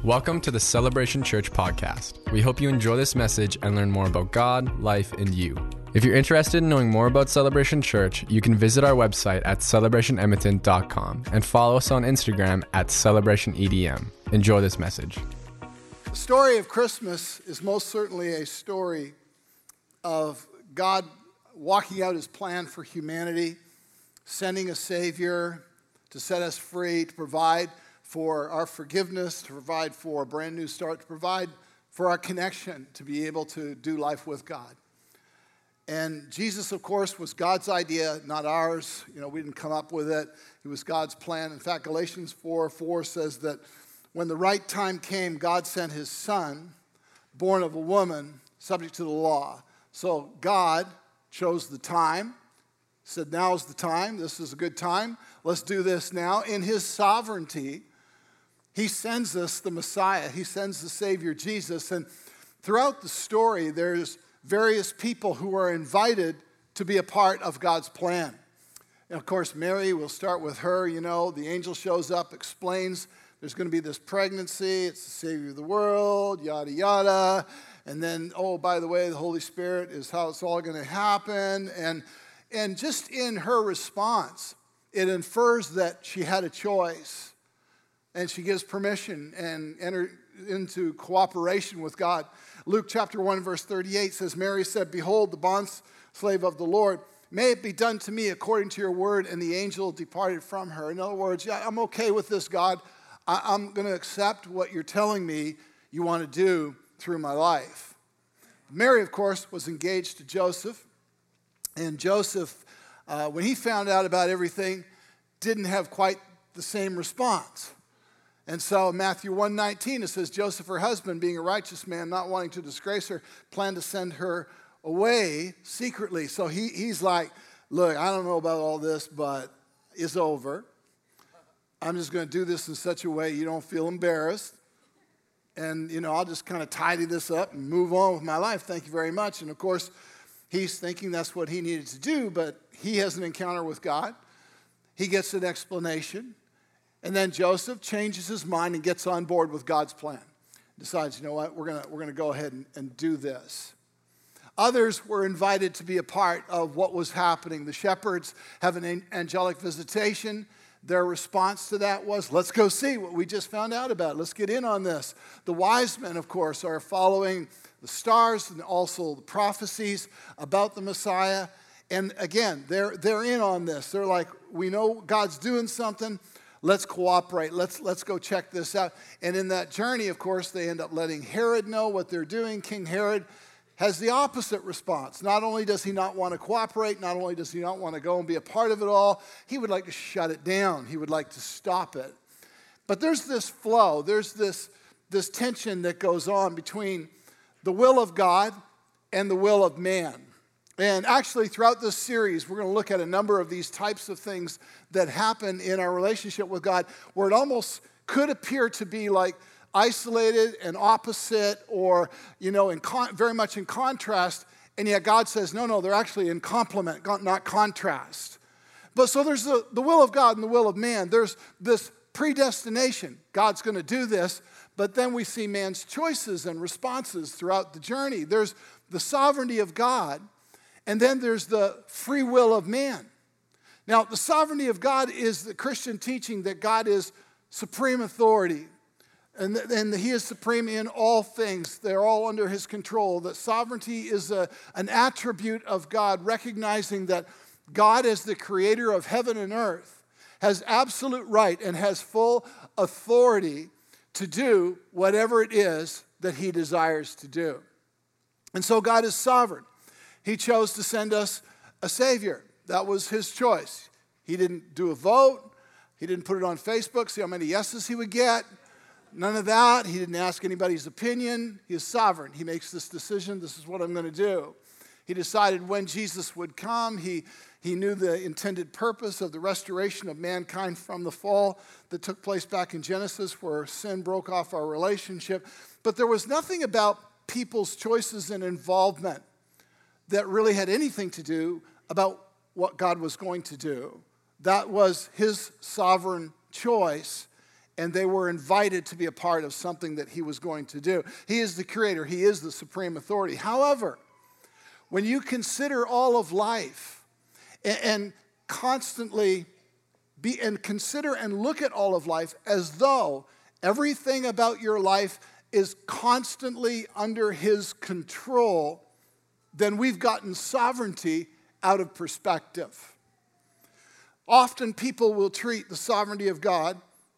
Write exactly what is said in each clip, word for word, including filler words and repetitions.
Welcome to the Celebration Church podcast. We hope you enjoy this message and learn more about God, life, and you. If you're interested in knowing more about Celebration Church, you can visit our website at celebration edmonton dot com and follow us on Instagram at celebration E D M. Enjoy this message. The story of Christmas is most certainly a story of God walking out his plan for humanity, sending a Savior to set us free, to provide for our forgiveness, to provide for a brand new start, to provide for our connection, to be able to do life with God. And Jesus, of course, was God's idea, not ours. You know, we didn't come up with it. It was God's plan. In fact, Galatians four four says that when the right time came, God sent his son, born of a woman, subject to the law. So God chose the time, said, now's the time. This is a good time. Let's do this now. In his sovereignty, he sends us the Messiah. He sends the Savior, Jesus. And throughout the story, there's various people who are invited to be a part of God's plan. And of course, Mary, we'll start with her. You know, the angel shows up, explains there's going to be this pregnancy. It's the Savior of the world, yada, yada. And then, oh, by the way, the Holy Spirit is how it's all going to happen. And, and just in her response, it infers that she had a choice. And she gives permission and enter into cooperation with God. Luke chapter one, verse thirty-eight says, Mary said, behold, the bondslave of the Lord, may it be done to me according to your word. And the angel departed from her. In other words, yeah, I'm okay with this, God. I, I'm going to accept what you're telling me you want to do through my life. Mary, of course, was engaged to Joseph. And Joseph, uh, when he found out about everything, didn't have quite the same response. And so Matthew one nineteen, it says, Joseph, her husband, being a righteous man, not wanting to disgrace her, planned to send her away secretly. So he, he's like, look, I don't know about all this, but it's over. I'm just going to do this in such a way you don't feel embarrassed. And, you know, I'll just kind of tidy this up and move on with my life. Thank you very much. And, of course, he's thinking that's what he needed to do, but he has an encounter with God. He gets an explanation. And then Joseph changes his mind and gets on board with God's plan. Decides, you know what, we're going we're gonna go ahead and, and do this. Others were invited to be a part of what was happening. The shepherds have an angelic visitation. Their response to that was, let's go see what we just found out about. Let's get in on this. The wise men, of course, are following the stars and also the prophecies about the Messiah. And again, they're, they're in on this. They're like, we know God's doing something. Let's cooperate. Let's, let's go check this out. And in that journey, of course, they end up letting Herod know what they're doing. King Herod has the opposite response. Not only does he not want to cooperate, not only does he not want to go and be a part of it all, he would like to shut it down. He would like to stop it. But there's this flow. There's this, this tension that goes on between the will of God and the will of man. And actually, throughout this series, we're going to look at a number of these types of things that happen in our relationship with God, where it almost could appear to be like isolated and opposite, or, you know, in con- very much in contrast, and yet God says, no, no, they're actually in complement, not contrast. But so there's the, the will of God and the will of man. There's this predestination. God's going to do this, but then we see man's choices and responses throughout the journey. There's the sovereignty of God, and then there's the free will of man. Now, the sovereignty of God is the Christian teaching that God is supreme authority, and, and he is supreme in all things. They're all under his control. That sovereignty is a, an attribute of God, recognizing that God, as the creator of heaven and earth, has absolute right and has full authority to do whatever it is that he desires to do. And so God is sovereign. He chose to send us a Savior. That was his choice. He didn't do a vote. He didn't put it on Facebook, see how many yeses he would get. None of that. He didn't ask anybody's opinion. He is sovereign. He makes this decision. This is what I'm going to do. He decided when Jesus would come. He, he knew the intended purpose of the restoration of mankind from the fall that took place back in Genesis, where sin broke off our relationship. But there was nothing about people's choices and involvement that really had anything to do about what God was going to do. That was his sovereign choice, and they were invited to be a part of something that he was going to do. He is the creator. He is the supreme authority. However, when you consider all of life and, and constantly be and consider and look at all of life as though everything about your life is constantly under his control, then we've gotten sovereignty out of perspective. Often people will treat the sovereignty of God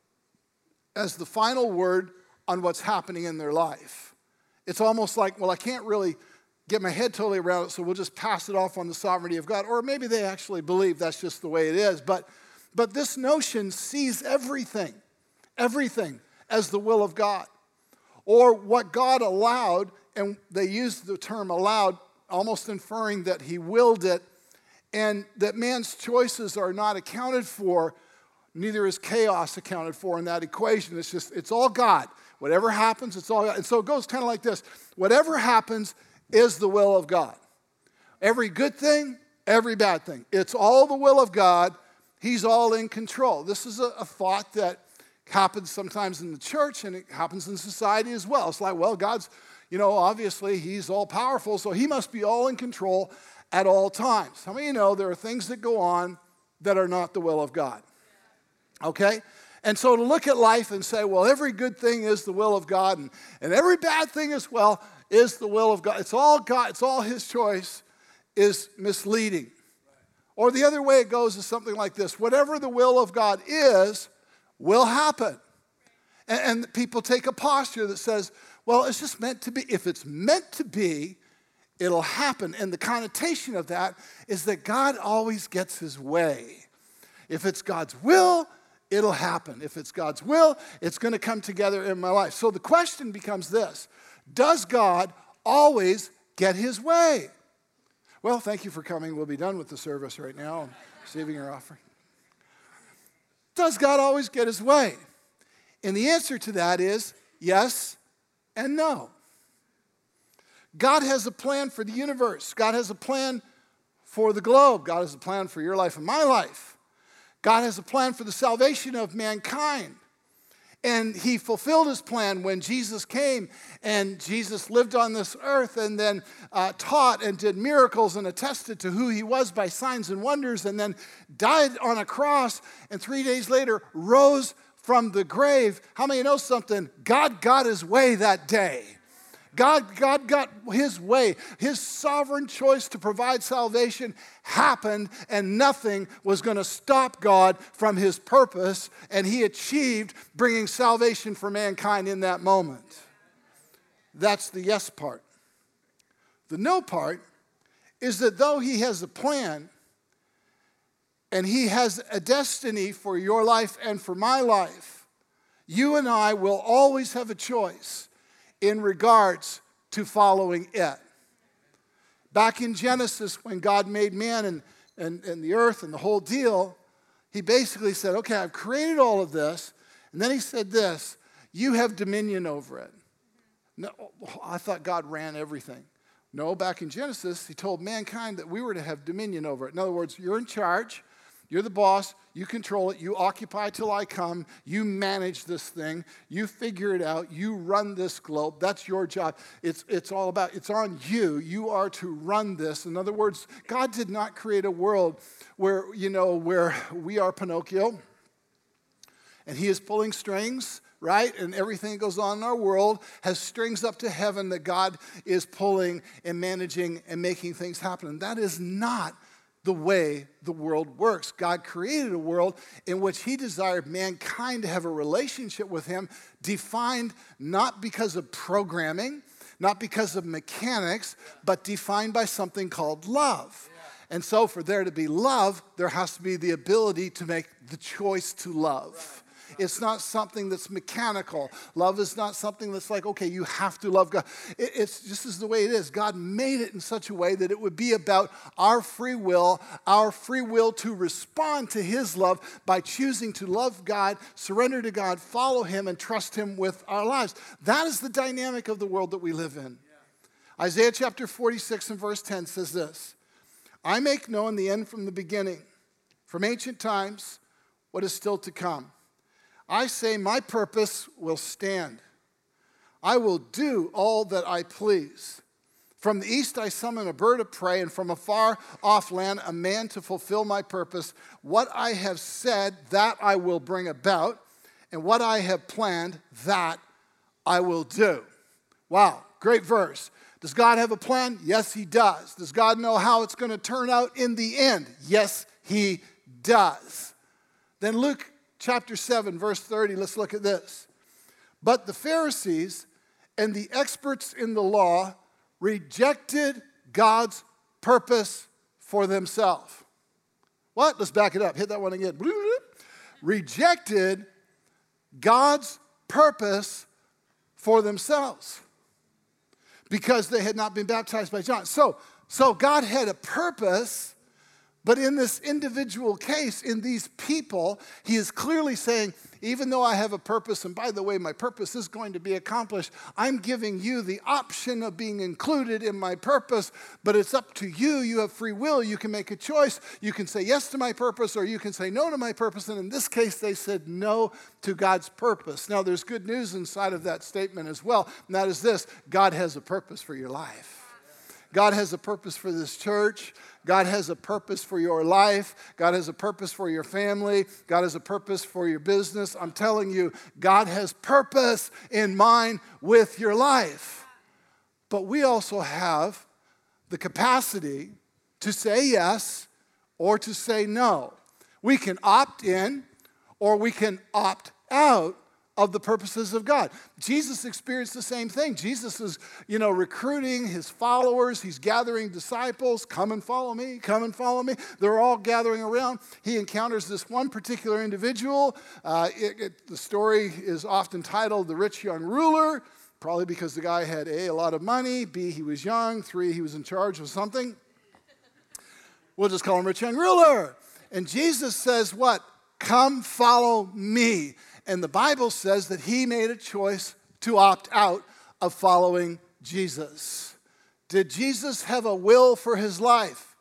as the final word on what's happening in their life. It's almost like, well, I can't really get my head totally around it, so we'll just pass it off on the sovereignty of God. Or maybe they actually believe that's just the way it is. But, but this notion sees everything, everything as the will of God. Or what God allowed, and they use the term allowed, almost inferring that he willed it, and that man's choices are not accounted for, neither is chaos accounted for in that equation. It's just, it's all God. Whatever happens, it's all God. And so it goes kind of like this. Whatever happens is the will of God. Every good thing, every bad thing. It's all the will of God. He's all in control. This is a, a thought that happens sometimes in the church, and it happens in society as well. It's like, well, God's, you know, obviously he's all powerful, so he must be all in control at all times. How many of you know there are things that go on that are not the will of God? Okay? And so to look at life and say, well, every good thing is the will of God, and, and every bad thing as well is the will of God. It's all God, it's all his choice, is misleading. Or the other way it goes is something like this. Whatever the will of God is, will happen. And, and people take a posture that says, well, it's just meant to be. If it's meant to be, it'll happen. And the connotation of that is that God always gets his way. If it's God's will, it'll happen. If it's God's will, it's going to come together in my life. So the question becomes this: does God always get his way? Well, thank you for coming. We'll be done with the service right now and receiving your offering. Does God always get his way? And the answer to that is yes and no. God has a plan for the universe. God has a plan for the globe. God has a plan for your life and my life. God has a plan for the salvation of mankind. And he fulfilled his plan when Jesus came, and Jesus lived on this earth and then uh, taught and did miracles and attested to who he was by signs and wonders, and then died on a cross, and three days later rose from the grave. How many know something? God got his way that day. God, God got his way. His sovereign choice to provide salvation happened, and nothing was going to stop God from his purpose, and he achieved bringing salvation for mankind in that moment. That's the yes part. The no part is that though he has a plan, and he has a destiny for your life and for my life, you and I will always have a choice in regards to following it. Back in Genesis, when God made man and, and, and the earth and the whole deal, he basically said, okay, I've created all of this. And then he said this: you have dominion over it. No, I thought God ran everything. No, back in Genesis, he told mankind that we were to have dominion over it. In other words, you're in charge. You're the boss. You control it. You occupy till I come. You manage this thing. You figure it out. You run this globe. That's your job. It's, it's all about, it's on you. You are to run this. In other words, God did not create a world where, you know, where we are Pinocchio and he is pulling strings, right? And everything that goes on in our world has strings up to heaven that God is pulling and managing and making things happen. And that is not the way the world works. God created a world in which he desired mankind to have a relationship with him, defined not because of programming, not because of mechanics, but defined by something called love. And so for there to be love, there has to be the ability to make the choice to love. It's not something that's mechanical. Love is not something that's like, okay, you have to love God. It, it's just as the way it is. God made it in such a way that it would be about our free will, our free will to respond to his love by choosing to love God, surrender to God, follow him, and trust him with our lives. That is the dynamic of the world that we live in. Yeah. Isaiah chapter forty-six and verse ten says this: I make known the end from the beginning, from ancient times, what is still to come. I say my purpose will stand. I will do all that I please. From the east I summon a bird of prey, and from a far off land a man to fulfill my purpose. What I have said, that I will bring about, and what I have planned, that I will do. Wow, great verse. Does God have a plan? Yes, he does. Does God know how it's going to turn out in the end? Yes, he does. Then Luke chapter seven, verse thirty, let's look at this. But the Pharisees and the experts in the law rejected God's purpose for themselves. What? Let's back it up. Hit that one again. Rejected God's purpose for themselves because they had not been baptized by John. So, so God had a purpose, but in this individual case, in these people, he is clearly saying, even though I have a purpose, and by the way, my purpose is going to be accomplished, I'm giving you the option of being included in my purpose, but it's up to you. You have free will. You can make a choice. You can say yes to my purpose, or you can say no to my purpose. And in this case, they said no to God's purpose. Now, there's good news inside of that statement as well, and that is this: God has a purpose for your life. God has a purpose for this church. God has a purpose for your life. God has a purpose for your family. God has a purpose for your business. I'm telling you, God has purpose in mind with your life. But we also have the capacity to say yes or to say no. We can opt in or we can opt out of the purposes of God. Jesus experienced the same thing. Jesus is, you know, recruiting his followers. He's gathering disciples. Come and follow me. Come and follow me. They're all gathering around. He encounters this one particular individual. Uh, it, it, the story is often titled The Rich Young Ruler, probably because the guy had A, a lot of money, B, he was young, three, he was in charge of something. We'll just call him Rich Young Ruler. And Jesus says what? Come follow me. And the Bible says that he made a choice to opt out of following Jesus. Did Jesus have a will for his life?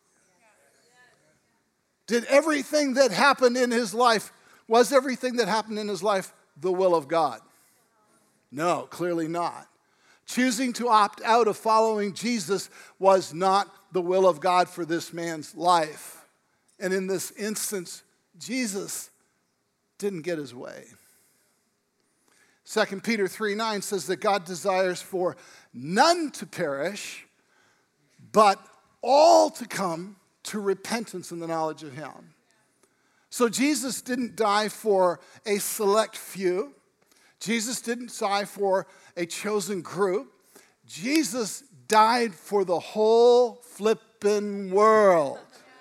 Did everything that happened in his life, was everything that happened in his life the will of God? No, clearly not. Choosing to opt out of following Jesus was not the will of God for this man's life. And in this instance, Jesus didn't get his way. Second Peter three nine says that God desires for none to perish, but all to come to repentance and the knowledge of him. So Jesus didn't die for a select few. Jesus didn't die for a chosen group. Jesus died for the whole flippin' world.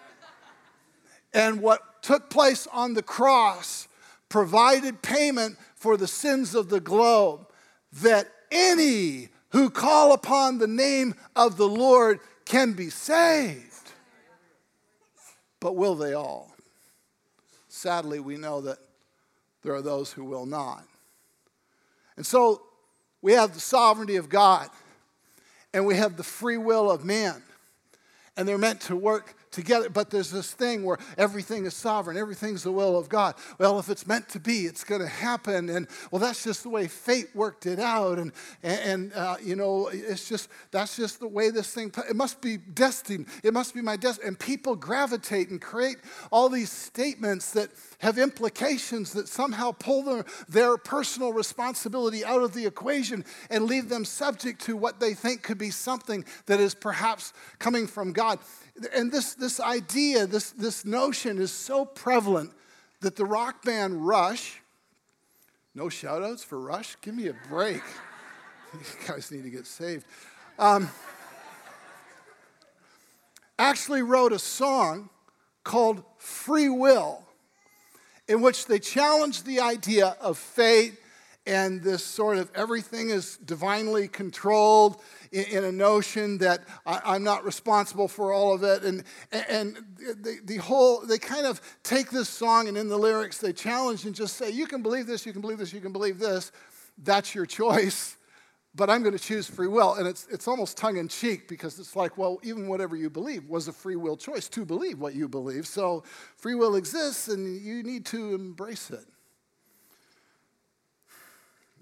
And what took place on the cross provided payment for the sins of the globe, that any who call upon the name of the Lord can be saved. But will they all? Sadly, we know that there are those who will not. And so we have the sovereignty of God, and we have the free will of man, and they're meant to work together. But there's this thing where everything is sovereign, everything's the will of God. Well, if it's meant to be, it's going to happen. And well, that's just the way fate worked it out. And and uh, you know, it's just that's just the way this thing. It must be destined. It must be my destiny. And people gravitate and create all these statements that have implications that somehow pull their, their personal responsibility out of the equation and leave them subject to what they think could be something that is perhaps coming from God. And this, this idea, this, this notion is so prevalent that the rock band Rush, no shout outs for Rush? Give me a break. You guys need to get saved. Um, actually wrote a song called Free Will, in which they challenged the idea of fate and this sort of everything is divinely controlled in, in a notion that I, I'm not responsible for all of it. And, and the, the whole, they kind of take this song and in the lyrics they challenge and just say, you can believe this, you can believe this, you can believe this. That's your choice. But I'm going to choose free will. And it's it's almost tongue-in-cheek because it's like, well, even whatever you believe was a free will choice to believe what you believe. So free will exists and you need to embrace it.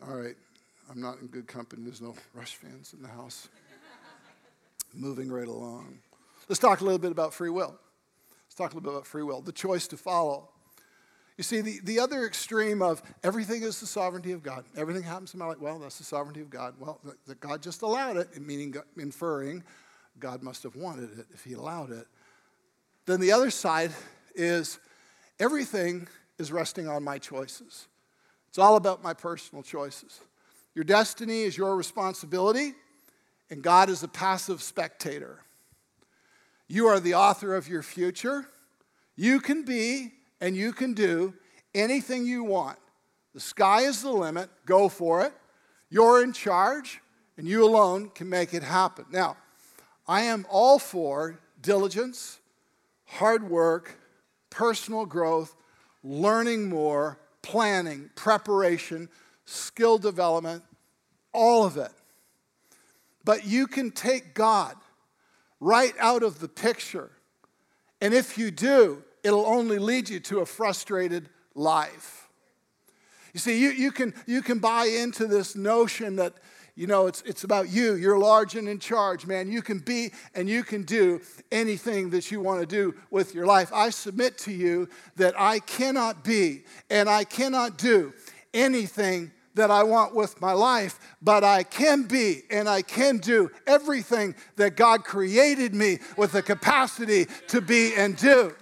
All right. I'm not in good company. There's no Rush fans in the house. Moving right along. Let's talk a little bit about free will. Let's talk a little bit about free will, the choice to follow. You see, the, the other extreme of everything is the sovereignty of God. Everything happens in my life. Well, that's the sovereignty of God. Well, that God just allowed it, meaning inferring God must have wanted it if he allowed it. Then the other side is everything is resting on my choices. It's all about my personal choices. Your destiny is your responsibility, and God is a passive spectator. You are the author of your future. You can be and you can do anything you want. The sky is the limit. Go for it. You're in charge, and you alone can make it happen. Now, I am all for diligence, hard work, personal growth, learning more, planning, preparation, skill development, all of it. But you can take God right out of the picture. And if you do, it'll only lead you to a frustrated life. You see, you, you, can, you can buy into this notion that, you know, it's, it's about you. You're large and in charge, man. You can be and you can do anything that you want to do with your life. I submit to you that I cannot be and I cannot do anything that I want with my life, but I can be and I can do everything that God created me with the capacity to be and do.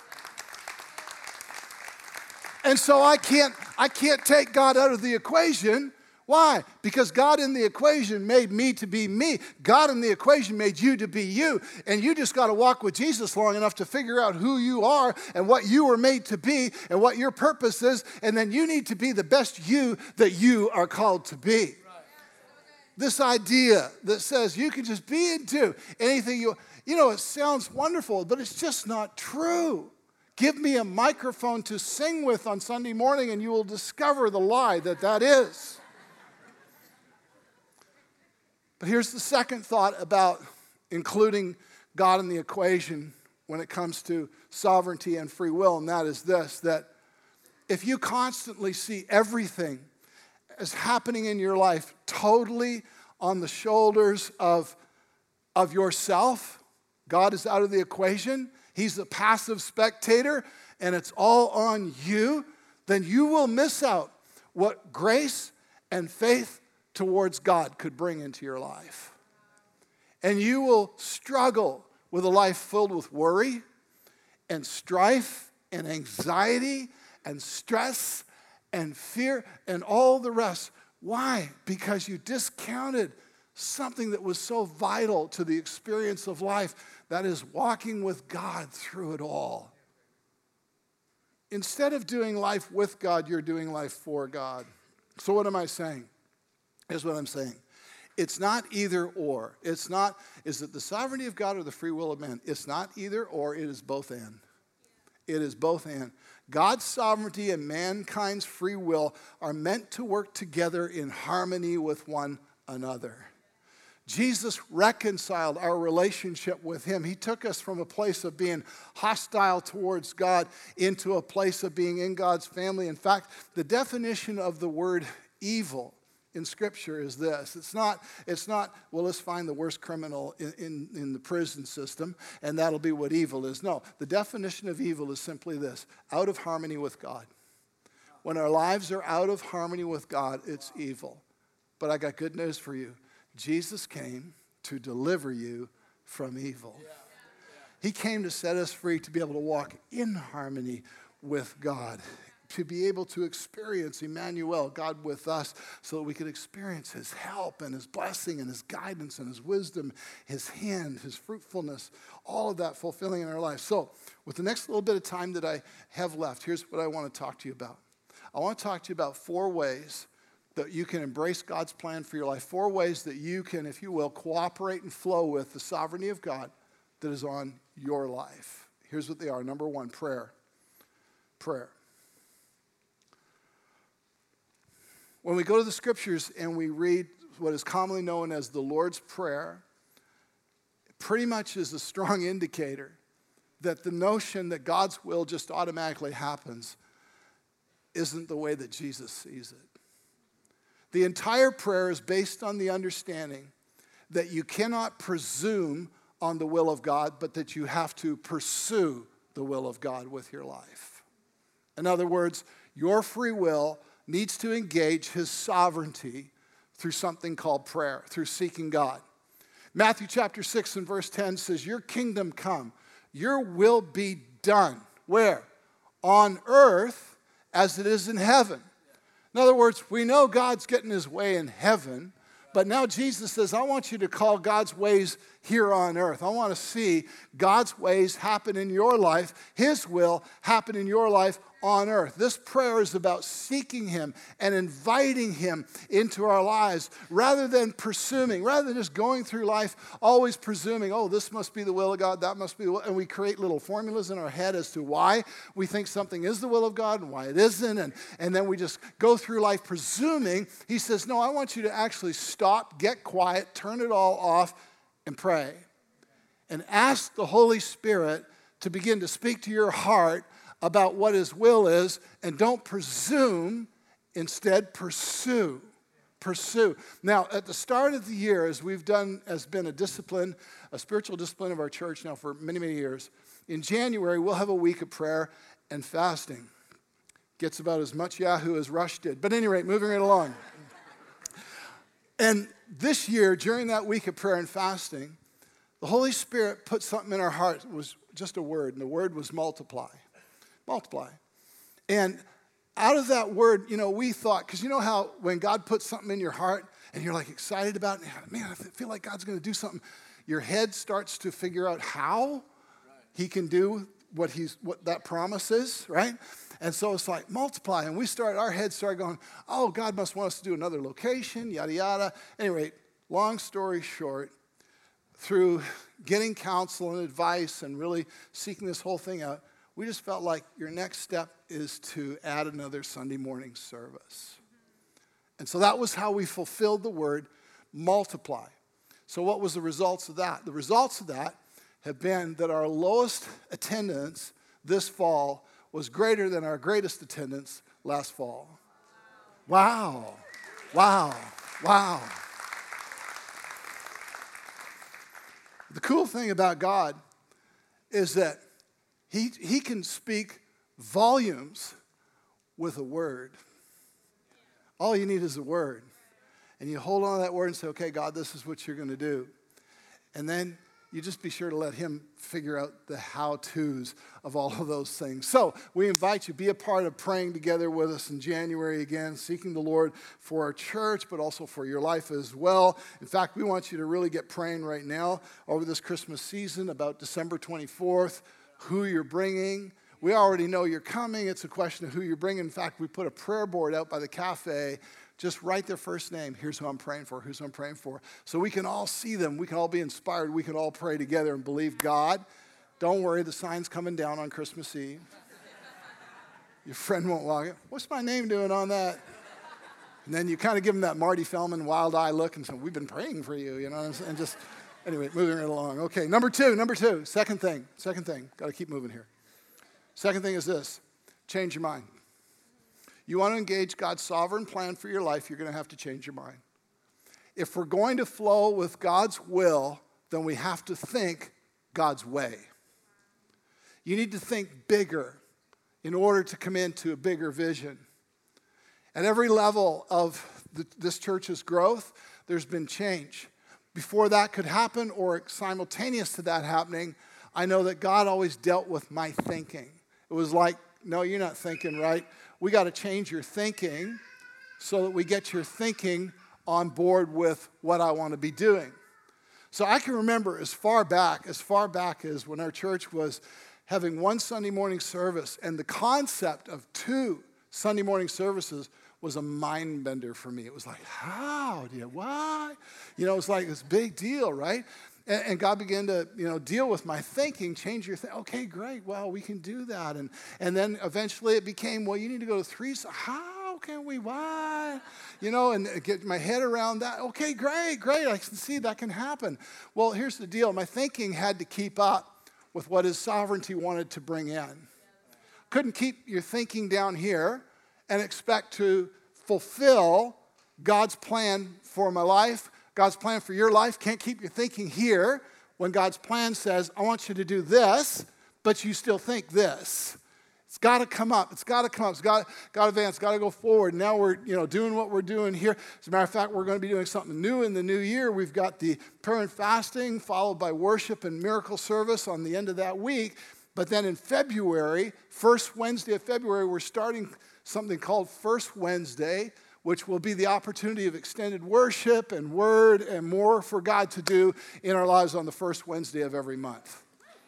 And so I can't, I can't take God out of the equation. Why? Because God in the equation made me to be me. God in the equation made you to be you. And you just got to walk with Jesus long enough to figure out who you are and what you were made to be and what your purpose is. And then you need to be the best you that you are called to be. Right. This idea that says you can just be and do anything you, you know, it sounds wonderful, but it's just not true. Give me a microphone to sing with on Sunday morning and you will discover the lie that that is. But here's the second thought about including God in the equation when it comes to sovereignty and free will, and that is this, that if you constantly see everything as happening in your life totally on the shoulders of, of yourself, God is out of the equation, he's a passive spectator, and it's all on you, then you will miss out what grace and faith towards God could bring into your life. And you will struggle with a life filled with worry and strife and anxiety and stress and fear and all the rest. Why? Because you discounted something that was so vital to the experience of life, that is walking with God through it all. Instead of doing life with God, you're doing life for God. So what am I saying? Here's what I'm saying. It's not either or. It's not, is it the sovereignty of God or the free will of man? It's not either or, it is both and. It is both and. God's sovereignty and mankind's free will are meant to work together in harmony with one another. Jesus reconciled our relationship with him. He took us from a place of being hostile towards God into a place of being in God's family. In fact, the definition of the word evil in Scripture is this. It's not, it's not, well, let's find the worst criminal in, in, in the prison system, and that'll be what evil is. No, the definition of evil is simply this: out of harmony with God. When our lives are out of harmony with God, it's evil. But I got good news for you. Jesus came to deliver you from evil. He came to set us free to be able to walk in harmony with God, to be able to experience Emmanuel, God with us, so that we could experience his help and his blessing and his guidance and his wisdom, his hand, his fruitfulness, all of that fulfilling in our life. So with the next little bit of time that I have left, here's what I want to talk to you about. I want to talk to you about four ways that you can embrace God's plan for your life, four ways that you can, if you will, cooperate and flow with the sovereignty of God that is on your life. Here's what they are. Number one, prayer. Prayer. When we go to the Scriptures and we read what is commonly known as the Lord's Prayer, it pretty much is a strong indicator that the notion that God's will just automatically happens isn't the way that Jesus sees it. The entire prayer is based on the understanding that you cannot presume on the will of God, but that you have to pursue the will of God with your life. In other words, your free will needs to engage his sovereignty through something called prayer, through seeking God. Matthew chapter six and verse ten says, your kingdom come, your will be done. Where? On earth as it is in heaven. In other words, we know God's getting his way in heaven, but now Jesus says, I want you to call God's ways here on earth. I want to see God's ways happen in your life, his will happen in your life on earth. This prayer is about seeking him and inviting him into our lives rather than presuming, rather than just going through life always presuming, oh, this must be the will of God, that must be the will, and we create little formulas in our head as to why we think something is the will of God and why it isn't, and, and then we just go through life presuming. He says, no, I want you to actually stop, get quiet, turn it all off, and pray. And ask the Holy Spirit to begin to speak to your heart about what his will is, and don't presume, instead pursue. Pursue. Now, at the start of the year, as we've done, has been a discipline, a spiritual discipline of our church now for many, many years, in January, we'll have a week of prayer and fasting. Gets about as much Yahoo as Rush did. But at any rate, moving right along. And this year, during that week of prayer and fasting, the Holy Spirit put something in our heart. It was just a word, and the word was multiply. Multiply. And out of that word, you know, we thought, because you know how when God puts something in your heart and you're like excited about it, man, I feel like God's going to do something, your head starts to figure out how he can do what he's what that promise is, right? And so it's like multiply. And we started, our heads started going, oh, God must want us to do another location, yada, yada. Anyway, long story short, through getting counsel and advice and really seeking this whole thing out, we just felt like your next step is to add another Sunday morning service. And so that was how we fulfilled the word multiply. So what was the results of that? The results of that have been that our lowest attendance this fall was greater than our greatest attendance last fall. Wow. Wow. Wow. The cool thing about God is that He, he can speak volumes with a word. All you need is a word. And you hold on to that word and say, okay, God, this is what you're going to do. And then you just be sure to let him figure out the how-tos of all of those things. So we invite you, be a part of praying together with us in January again, seeking the Lord for our church, but also for your life as well. In fact, we want you to really get praying right now over this Christmas season about December twenty-fourth, who you're bringing. We already know you're coming. It's a question of who you're bringing. In fact, we put a prayer board out by the cafe. Just write their first name. Here's who I'm praying for. Here's who I'm praying for. So we can all see them. We can all be inspired. We can all pray together and believe God. Don't worry, the sign's coming down on Christmas Eve. Your friend won't walk in. What's my name doing on that? And then you kind of give them that Marty Feldman wild eye look and say, we've been praying for you, you know, and just, anyway, moving right along. Okay, number two, number two, second thing, second thing. Got to keep moving here. Second thing is this, change your mind. You want to engage God's sovereign plan for your life, you're going to have to change your mind. If we're going to flow with God's will, then we have to think God's way. You need to think bigger in order to come into a bigger vision. At every level of the, this church's growth, there's been change. Before that could happen, or simultaneous to that happening, I know that God always dealt with my thinking. It was like, no, you're not thinking right. We got to change your thinking so that we get your thinking on board with what I want to be doing. So I can remember as far back, as far back as when our church was having one Sunday morning service, and the concept of two Sunday morning services was a mind bender for me. It was like, how do you, what? You know, it's like this big deal, right? And, and God began to, you know, deal with my thinking, change your thinking. Okay, great, well, we can do that. And and then eventually it became, well, you need to go to three, so how can we, why? You know, and get my head around that. Okay, great, great, I can see that can happen. Well, here's the deal. My thinking had to keep up with what his sovereignty wanted to bring in. Couldn't keep your thinking down here and expect to fulfill God's plan for my life, God's plan for your life. Can't keep your thinking here when God's plan says, I want you to do this, but you still think this. It's got to come up. It's got to come up. It's got to advance. It's got to go forward. Now we're, you know, doing what we're doing here. As a matter of fact, we're going to be doing something new in the new year. We've got the prayer and fasting followed by worship and miracle service on the end of that week. But then in February, first Wednesday of February, we're starting something called First Wednesday, which will be the opportunity of extended worship and word and more for God to do in our lives on the first Wednesday of every month.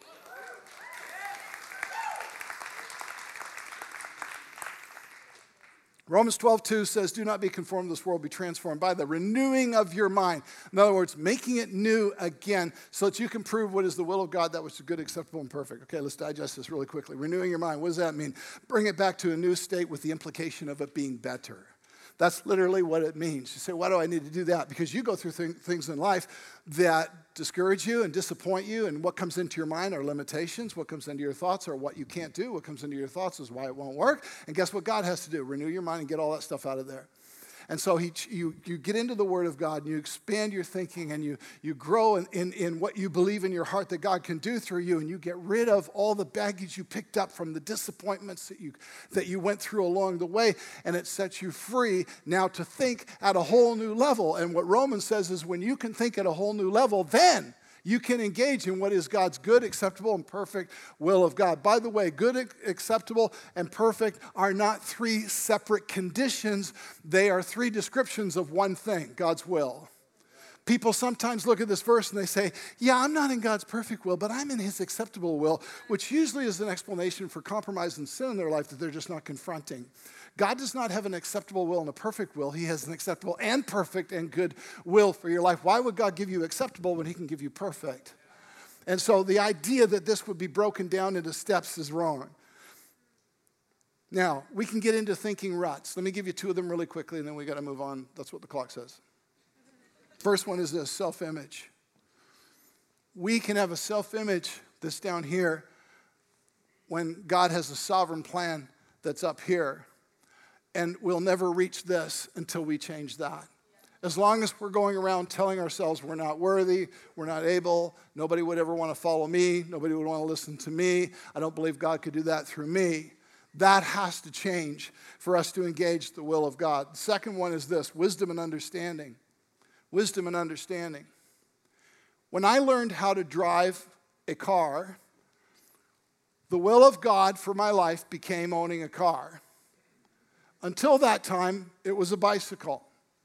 Romans twelve two says, do not be conformed to this world, be transformed by the renewing of your mind. In other words, making it new again so that you can prove what is the will of God, that which is good, acceptable, and perfect. Okay, let's digest this really quickly. Renewing your mind, what does that mean? Bring it back to a new state with the implication of it being better. That's literally what it means. You say, why do I need to do that? Because you go through th- things in life that discourage you and disappoint you, and what comes into your mind are limitations. What comes into your thoughts are what you can't do. What comes into your thoughts is why it won't work. And guess what God has to do? Renew your mind and get all that stuff out of there. And so he, you, you get into the Word of God, and you expand your thinking, and you, you grow in, in, in what you believe in your heart that God can do through you, and you get rid of all the baggage you picked up from the disappointments that you, that you went through along the way, and it sets you free now to think at a whole new level. And what Romans says is when you can think at a whole new level, then you can engage in what is God's good, acceptable, and perfect will of God. By the way, good, acceptable, and perfect are not three separate conditions. They are three descriptions of one thing, God's will. People sometimes look at this verse and they say, yeah, I'm not in God's perfect will, but I'm in his acceptable will, which usually is an explanation for compromise and sin in their life that they're just not confronting. God does not have an acceptable will and a perfect will. He has an acceptable and perfect and good will for your life. Why would God give you acceptable when he can give you perfect? And so the idea that this would be broken down into steps is wrong. Now, we can get into thinking ruts. Let me give you two of them really quickly, and then we got to move on. That's what the clock says. First one is this, self-image. We can have a self-image that's down here when God has a sovereign plan that's up here. And we'll never reach this until we change that. As long as we're going around telling ourselves we're not worthy, we're not able, nobody would ever want to follow me, nobody would want to listen to me, I don't believe God could do that through me. That has to change for us to engage the will of God. The second one is this, wisdom and understanding. Wisdom and understanding. When I learned how to drive a car, the will of God for my life became owning a car. Until that time, it was a bicycle.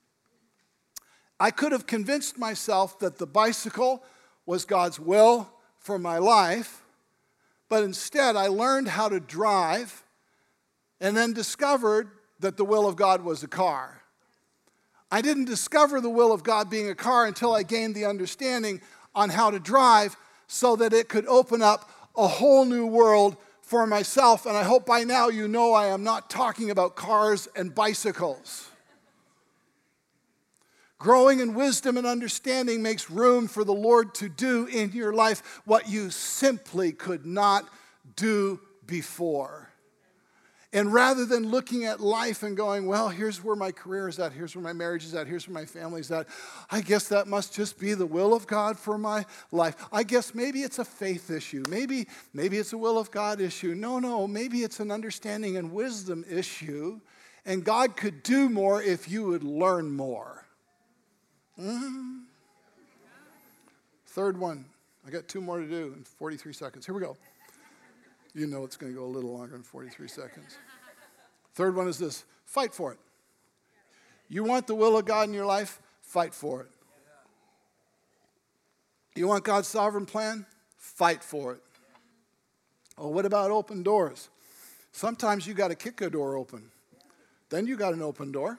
I could have convinced myself that the bicycle was God's will for my life, but instead I learned how to drive and then discovered that the will of God was a car. I didn't discover the will of God being a car until I gained the understanding on how to drive so that it could open up a whole new world for myself, and I hope by now you know I am not talking about cars and bicycles. Growing in wisdom and understanding makes room for the Lord to do in your life what you simply could not do before. And rather than looking at life and going, well, here's where my career is at, here's where my marriage is at, here's where my family is at, I guess that must just be the will of God for my life. I guess maybe it's a faith issue. Maybe, maybe it's a will of God issue. No, no, maybe it's an understanding and wisdom issue. And God could do more if you would learn more. Mm-hmm. Third one. I got two more to do in forty-three seconds. Here we go. You know it's going to go a little longer than forty-three seconds. Third one is this. Fight for it. You want the will of God in your life? Fight for it. You want God's sovereign plan? Fight for it. Oh, what about open doors? Sometimes you got to kick a door open. Then you got an open door.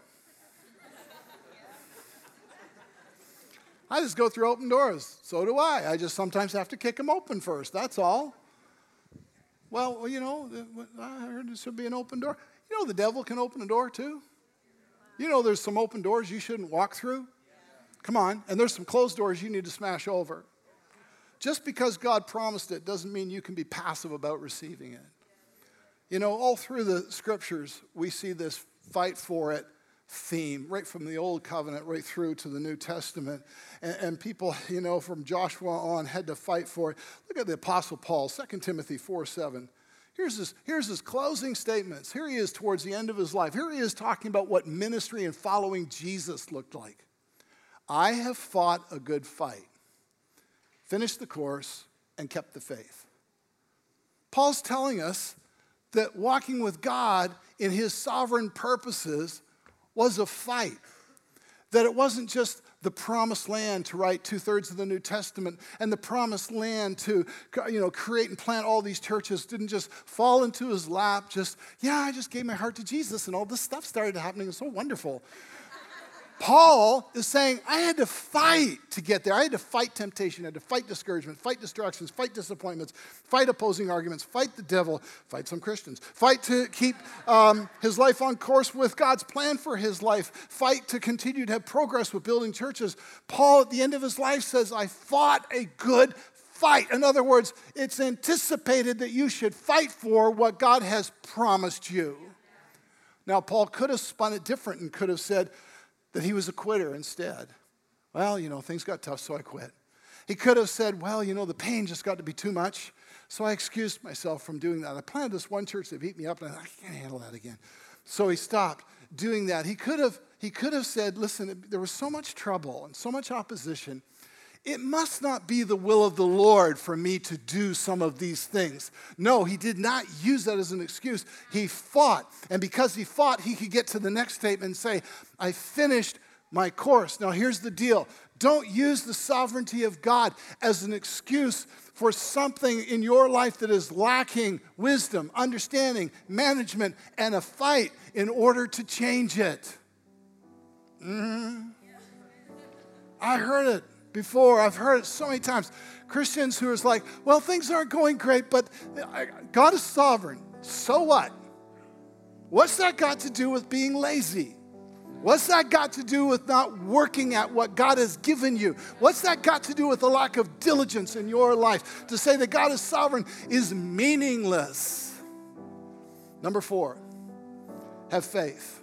I just go through open doors. So do I. I just sometimes have to kick them open first. That's all. Well, you know, I heard this would be an open door. You know the devil can open a door too? You know there's some open doors you shouldn't walk through? Come on. And there's some closed doors you need to smash over. Just because God promised it doesn't mean you can be passive about receiving it. You know, all through the scriptures, we see this fight for it theme, right from the Old Covenant right through to the New Testament. And, and people, you know, from Joshua on had to fight for it. Look at the Apostle Paul, Second Timothy four seven. Here's his, here's his closing statements. Here he is towards the end of his life. Here he is talking about what ministry and following Jesus looked like. I have fought a good fight, finished the course, and kept the faith. Paul's telling us that walking with God in his sovereign purposes was a fight. That it wasn't just the promised land to write two-thirds of the New Testament and the promised land to, you know, create and plant all these churches didn't just fall into his lap, just, yeah, I just gave my heart to Jesus and all this stuff started happening. It's so wonderful. Paul is saying, I had to fight to get there. I had to fight temptation. I had to fight discouragement, fight distractions, fight disappointments, fight opposing arguments, fight the devil, fight some Christians, fight to keep um, his life on course with God's plan for his life, fight to continue to have progress with building churches. Paul, at the end of his life, says, I fought a good fight. In other words, it's anticipated that you should fight for what God has promised you. Now, Paul could have spun it different and could have said, that he was a quitter instead. Well, you know, things got tough, so I quit. He could have said, well, you know, the pain just got to be too much, so I excused myself from doing that. I planted this one church that beat me up, and I thought, I can't handle that again. So he stopped doing that. He could have, he could have said, listen, there was so much trouble and so much opposition. It must not be the will of the Lord for me to do some of these things. No, he did not use that as an excuse. He fought. And because he fought, he could get to the next statement and say, I finished my course. Now, here's the deal. Don't use the sovereignty of God as an excuse for something in your life that is lacking wisdom, understanding, management, and a fight in order to change it. Mm-hmm. I heard it before. I've heard it so many times. Christians who are like, well, things aren't going great, but God is sovereign. So what? What's that got to do with being lazy? What's that got to do with not working at what God has given you? What's that got to do with the lack of diligence in your life? To say that God is sovereign is meaningless. Number four, have faith.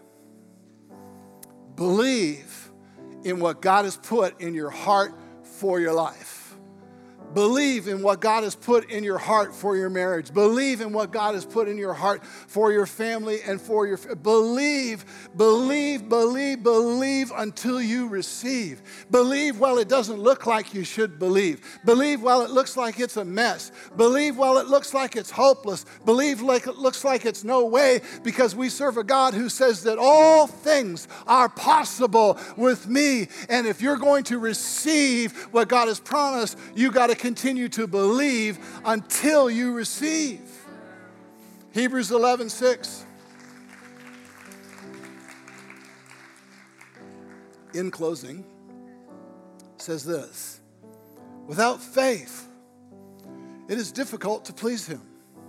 Believe in what God has put in your heart for your life. Believe in what God has put in your heart for your marriage. Believe in what God has put in your heart for your family and for your... Believe, believe, believe, believe until you receive. Believe while it doesn't look like you should believe. Believe while it looks like it's a mess. Believe while it looks like it's hopeless. Believe like it looks like it's no way, because we serve a God who says that all things are possible with me. And if you're going to receive what God has promised, you got to continue to believe until you receive. Hebrews eleven six. In closing, says this: without faith, it is difficult to please him.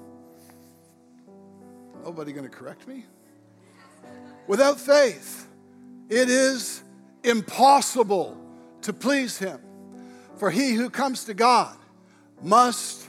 Nobody going to correct me? Without faith, it is impossible to please him. For he who comes to God must,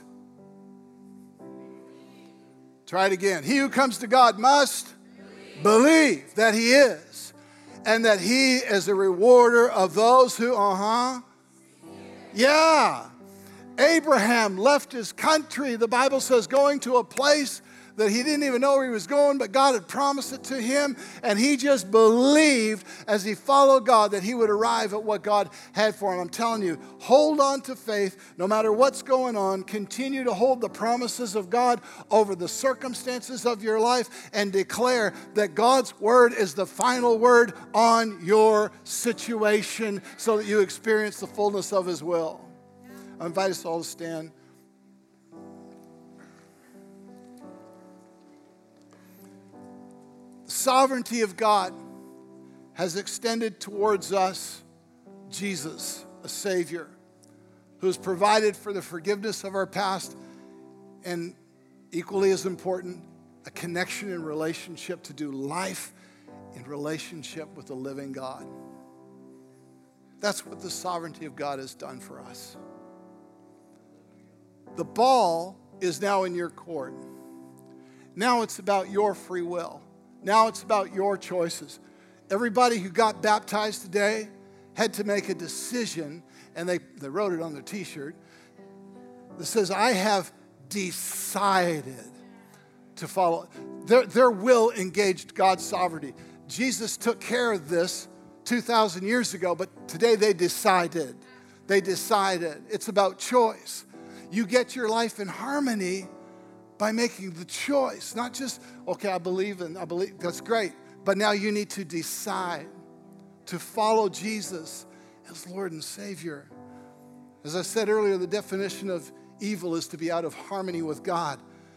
try it again. He who comes to God must believe, believe that he is, and that he is a rewarder of those who, uh-huh, yeah. Abraham left his country, the Bible says, going to a place that he didn't even know where he was going, but God had promised it to him, and he just believed as he followed God that he would arrive at what God had for him. I'm telling you, hold on to faith no matter what's going on. Continue to hold the promises of God over the circumstances of your life and declare that God's word is the final word on your situation so that you experience the fullness of his will. I invite us all to stand. Sovereignty of God has extended towards us Jesus, a Savior, who has provided for the forgiveness of our past, and equally as important, a connection and relationship to do life in relationship with the living God. That's what the sovereignty of God has done for us. The ball is now in your court. Now it's about your free will. Now it's about your choices. Everybody who got baptized today had to make a decision, and they, they wrote it on their t-shirt that says, I have decided to follow. Their, their will engaged God's sovereignty. Jesus took care of this two thousand years ago, but today they decided. They decided. It's about choice. You get your life in harmony by making the choice, not just, okay, I believe in, I believe, that's great. But now you need to decide to follow Jesus as Lord and Savior. As I said earlier, the definition of evil is to be out of harmony with God.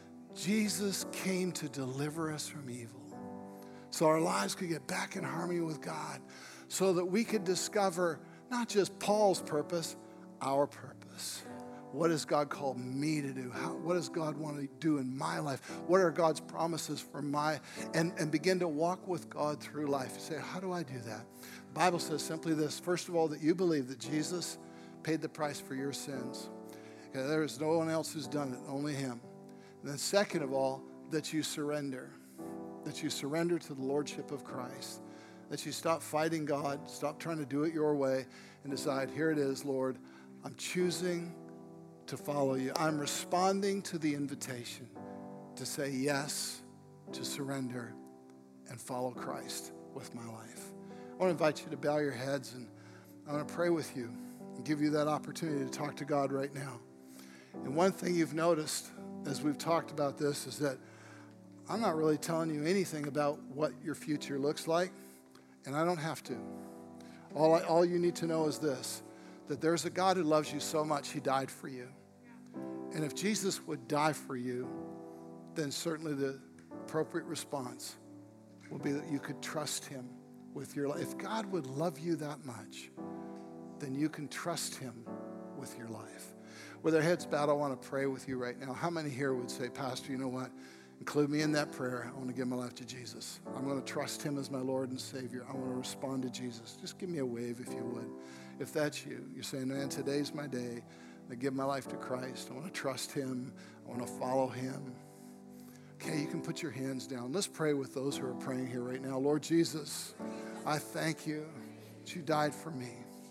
Jesus came to deliver us from evil, so our lives could get back in harmony with God, so that we could discover not just Paul's purpose, our purpose. What has God called me to do? How, what does God want to do in my life? What are God's promises for my, and, and begin to walk with God through life. You say, how do I do that? The Bible says simply this. First of all, that you believe that Jesus paid the price for your sins. Okay, there is no one else who's done it, only him. And then second of all, that you surrender. That you surrender to the Lordship of Christ. That you stop fighting God, stop trying to do it your way, and decide, here it is, Lord, I'm choosing to follow you. I'm responding to the invitation to say yes, to surrender, and follow Christ with my life. I want to invite you to bow your heads, and I want to pray with you and give you that opportunity to talk to God right now. And one thing you've noticed as we've talked about this is that I'm not really telling you anything about what your future looks like, and I don't have to. All, I, all you need to know is this, that there's a God who loves you so much, he died for you. And if Jesus would die for you, then certainly the appropriate response will be that you could trust him with your life. If God would love you that much, then you can trust him with your life. With our heads bowed, I want to pray with you right now. How many here would say, Pastor, you know what? Include me in that prayer. I want to give my life to Jesus. I'm going to trust him as my Lord and Savior. I want to respond to Jesus. Just give me a wave if you would. If that's you, you're saying, man, today's my day. I give my life to Christ. I want to trust him. I want to follow him. Okay, you can put your hands down. Let's pray with those who are praying here right now. Lord Jesus, I thank you that you died for me.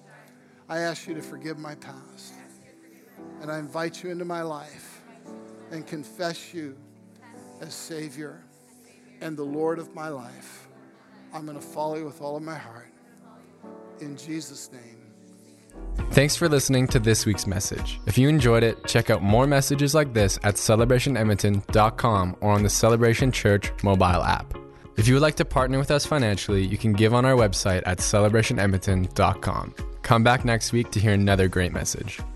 I ask you to forgive my past. And I invite you into my life and confess you as Savior and the Lord of my life. I'm going to follow you with all of my heart. In Jesus' name. Thanks for listening to this week's message. If you enjoyed it, check out more messages like this at celebration edmonton dot com or on the Celebration Church mobile app. If you would like to partner with us financially, you can give on our website at celebration edmonton dot com. Come back next week to hear another great message.